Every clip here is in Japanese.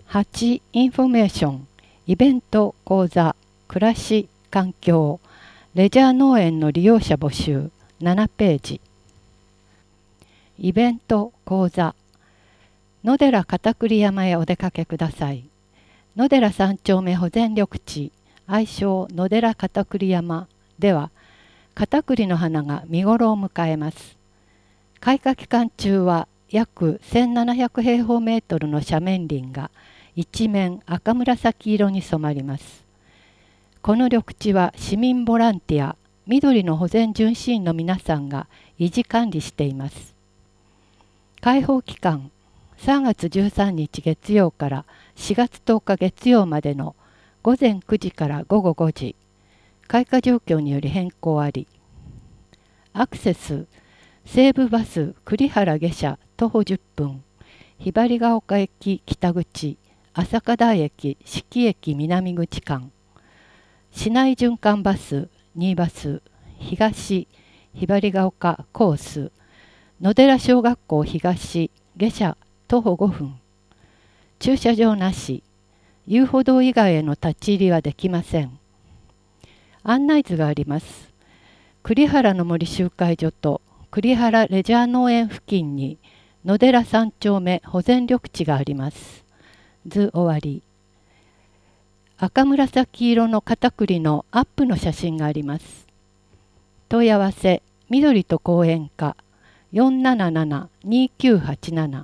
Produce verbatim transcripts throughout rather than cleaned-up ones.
はち、インフォメーション、イベント、講座、暮らし、環境、レジャー農園の利用者募集、ななページ。イベント、講座、野寺片栗山へお出かけください。野寺三丁目保全緑地、愛称野寺片栗山では、片栗の花が見頃を迎えます。開花期間中は約せんななひゃくへいほうメートルの斜面林が一面赤紫色に染まります。この緑地は市民ボランティア、緑の保全巡視員の皆さんが維持管理しています。開放期間、さんがつじゅうさんにち月曜からしがつとおか月曜までのごぜんくじからごごごじ、開花状況により変更あり。アクセス、西武バス栗原下車徒歩じゅっぷん、ひばりが丘駅北口、朝霞台駅四季駅南口間、市内循環バスにバス、東ひばりが丘コース、野寺小学校東下車徒歩ごふん、駐車場なし、遊歩道以外への立ち入りはできません。案内図があります。栗原の森集会所と栗原レジャー農園付近に野寺三丁目保全緑地があります。図終わり。赤紫色の片栗のアップの写真があります。問い合わせ、緑と公園課 よんななななにきゅうはちなな。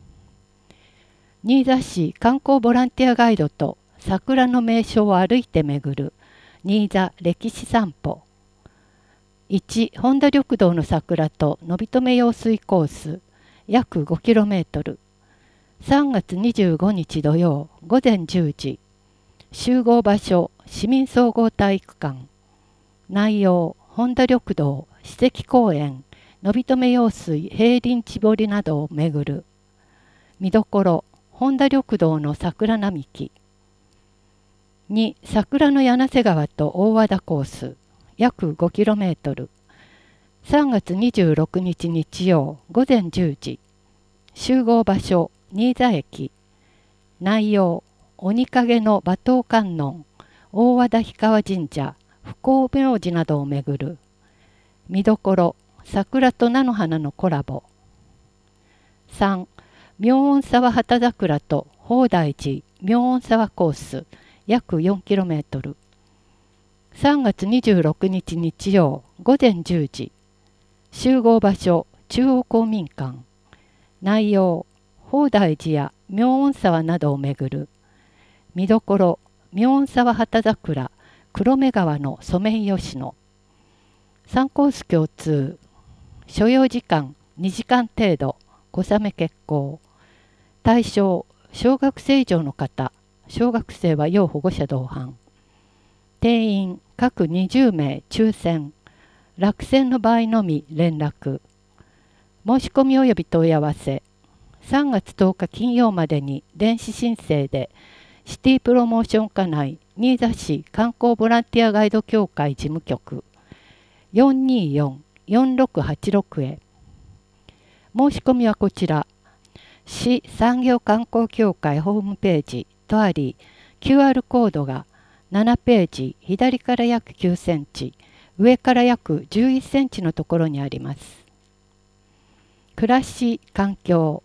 新座市観光ボランティアガイドと桜の名所を歩いて巡る新座歴史散歩。いち、本田緑道の桜とのびとめ用水コース約 ごキロメートル。さんがつにじゅうごにち土曜ごぜんじゅうじ。集合場所市民総合体育館。内容本田緑道史跡公園のびとめ用水平林地堀などを巡る。見どころ本田緑道の桜並木。に、桜の柳瀬川と大和田コース約 ごキロメートル。さんがつにじゅうろくにち日曜ごぜんじゅうじ。集合場所新座駅。内容鬼影の馬頭観音大和田氷川神社不幸明寺などを巡る。見どころ桜と菜の花のコラボ。さん、妙音沢旗桜と宝大寺妙音沢コース約 よんキロメートル。さんがつにじゅうろくにち日曜ごぜんじゅうじ。集合場所中央公民館。内容宝大寺や妙音沢などを巡る。見どころ妙音沢旗桜黒目川のソメイヨシノ。さんコース共通。所要時間にじかん程度。小雨決行。対象小学生以上の方。小学生は要保護者同伴。定員各にじゅうめい抽選。落選の場合のみ連絡。申し込み及び問い合わせ。さんがつとおか金曜までに電子申請でシティプロモーション課内新座市観光ボランティアガイド協会事務局 よんにーよんよんろくはちろく へ。申し込みはこちら。市産業観光協会ホームページとあり、キューアール コードがななページ左から約きゅうセンチ、上から約じゅういっセンチのところにあります。暮らし、環境。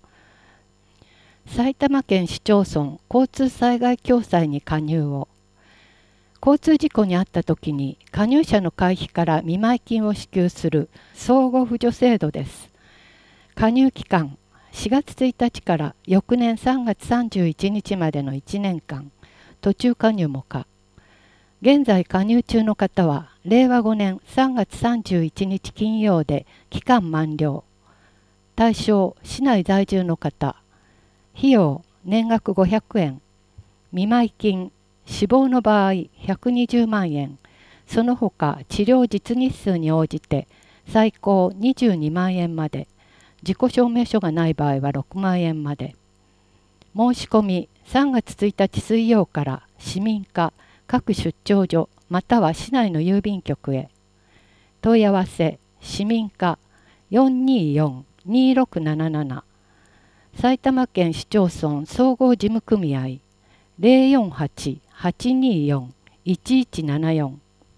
埼玉県市町村交通災害共済に加入を。交通事故に遭った時に加入者の会費から見舞金を支給する相互扶助制度です。加入期間しがつついたちから翌年さんがつさんじゅういちにちまでのいちねんかん、途中加入も可。現在加入中の方はれいわごねんさんがつさんじゅういちにち金曜で期間満了。対象市内在住の方。費用年額ごひゃくえん。見舞金死亡の場合ひゃくにじゅうまんえん。その他治療実日数に応じて最高にじゅうにまんえんまで。自己証明書がない場合はろくまんえんまで。申し込みさんがつついたち水曜から市民課各出張所または市内の郵便局へ。問い合わせ市民課 よんにーよんにーろくなななな。 埼玉県市町村総合事務組合 ゼロよんはち はちにーよん いちいちななよん。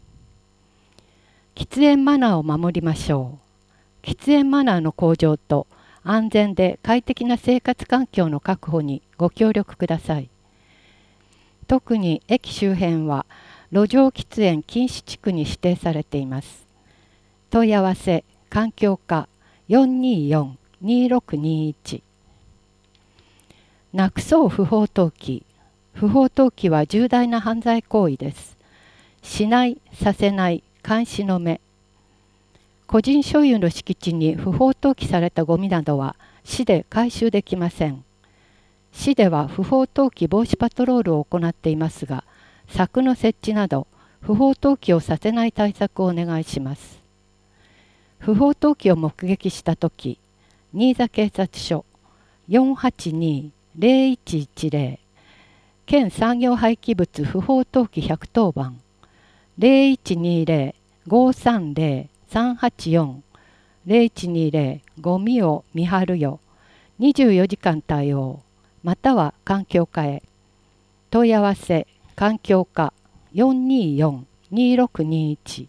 喫煙マナーを守りましょう。喫煙マナーの向上と安全で快適な生活環境の確保にご協力ください。特に駅周辺は路上喫煙禁止地区に指定されています。問い合わせ環境課 よんにーよん にーろくにーいち。なくそう不法投棄。不法投棄は重大な犯罪行為です。しない、させない、監視の目。個人所有の敷地に不法投棄されたゴミなどは市で回収できません。市では不法投棄防止パトロールを行っていますが、柵の設置など不法投棄をさせない対策をお願いします。不法投棄を目撃したとき、新座警察署 よんはちにー ゼロいちいちゼロ 県産業廃棄物不法投棄ひゃくとおばん ゼロいちにーゼロ ごーさんゼロ さんはちよん ゼロいちにーゼロ ゴミを見張るよにじゅうよじかん対応または環境課へ。問い合わせ環境課 よんにーよん にーろくにーいち。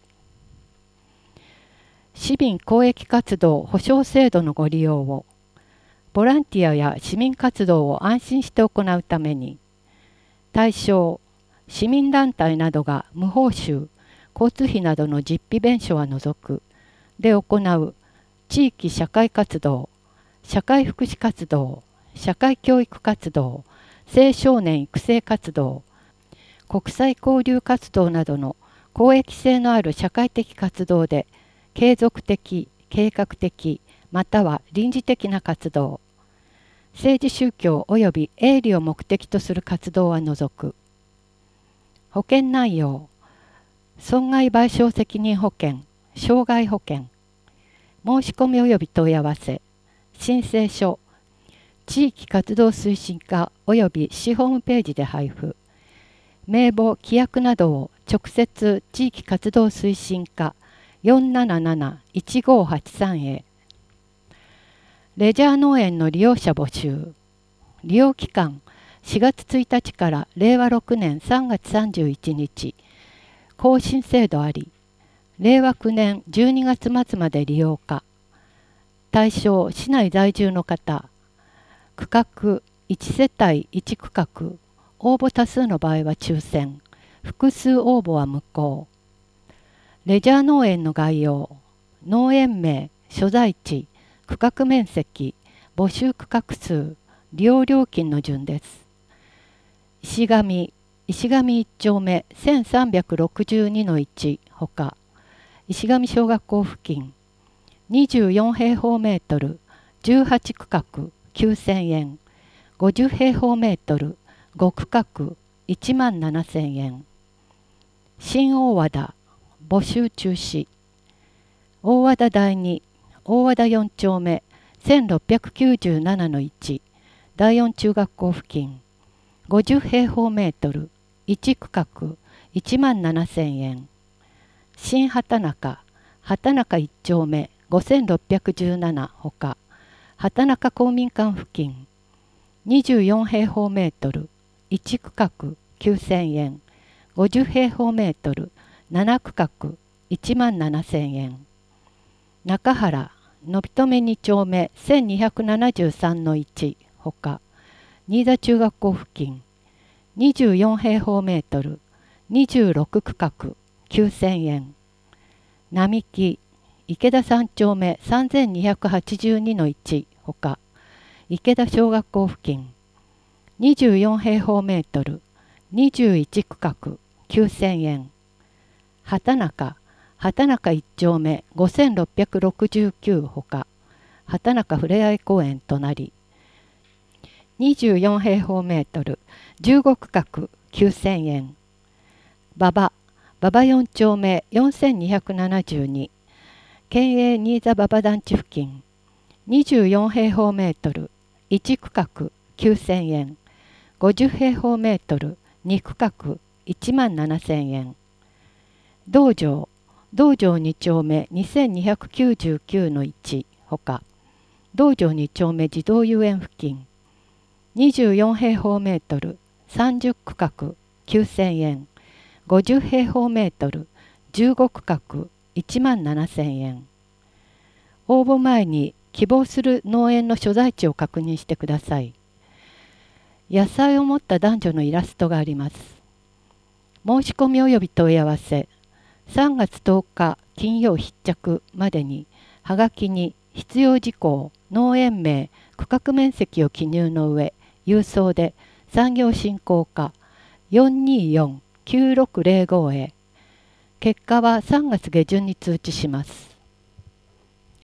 市民公益活動保障制度のご利用を。ボランティアや市民活動を安心して行うために、対象市民団体などが無報酬交通費などの実費弁償は除くで行う地域社会活動、社会福祉活動、社会教育活動、青少年育成活動、国際交流活動などの公益性のある社会的活動で継続的、計画的、または臨時的な活動、政治宗教及び営利を目的とする活動は除く。保険内容、損害賠償責任保険、傷害保険、申し込み及び問い合わせ、申請書、地域活動推進課及び市ホームページで配布、名簿、規約などを直接地域活動推進課 よんなななな いちごはちさん へ。レジャー農園の利用者募集。利用期間しがつついたちかられいわろくねんさんがつさんじゅういちにち。更新制度あり。れいわくねんじゅうにがつ末まで利用可。対象市内在住の方。区画いちせたいいち区画。応募多数の場合は抽選。複数応募は無効。レジャー農園の概要。農園名、所在地、区画面積、募集区画数、利用料金の順です。石上、石上いっちょうめせんさんびゃくろくじゅうにのいちほか、石上小学校付近、にじゅうよんへいほうメートル、じゅうはち区画きゅうせんえん、ごじゅうへいほうメートル、ご区画いちまんななせんえん。新大和田、募集中止。大和田だいに、大和田よんちょうめせんろっぴゃくきゅうじゅうななのいち、だいよん中学校付近、ごじゅうへいほうメートル、いち区画いちまんななせんえん。新畑中、畑中いっちょうめごせんろっぴゃくじゅうななほか、畑中公民館付近、にじゅうよんへいほうメートル、いち区画きゅうせんえん、ごじゅうへいほうメートル、なな区画いちまんななせんえん。中原、のびとめにちょうめせんにひゃくななじゅうさんのいちほか、新座中学校付近、にじゅうよんへいほうメートル、にじゅうろく区画きゅうせんえん。並木、池田さんちょうめさんぜんにひゃくはちじゅうにのいちほか、池田小学校付近、にじゅうよんへいほうメートル、にじゅういち区画きゅうせんえん。畑中、畑中いっちょうめごせんろっぴゃくろくじゅうきゅうほか、畑中ふれあい公園隣、にじゅうよんへいほうメートル、じゅうご区画きゅうせんえん。馬場、馬場よんちょうめよんせんにひゃくななじゅうに、県営新座馬場団地付近、にじゅうよんへいほうメートル、いち区画きゅうせんえん、ごじゅうへいほうメートル、に区画いちまんななせんえん。道場、道場にちょうめにせんにひゃくきゅうじゅうきゅうのいちほか、 道場に丁目児童遊園付近、にじゅうよん平方メートル、さんじゅう区画きゅうせんえん、ごじゅう平方メートル、じゅうご区画いちまんななせんえん。応募前に希望する農園の所在地を確認してください。野菜を持った男女のイラストがあります。申し込み及び問い合わせ、さんがつとおか金曜必着までに、はがきに必要事項、農園名、区画面積を記入の上、郵送で産業振興課 よんにーよんきゅうろくゼロご へ。結果はさんがつ下旬に通知します。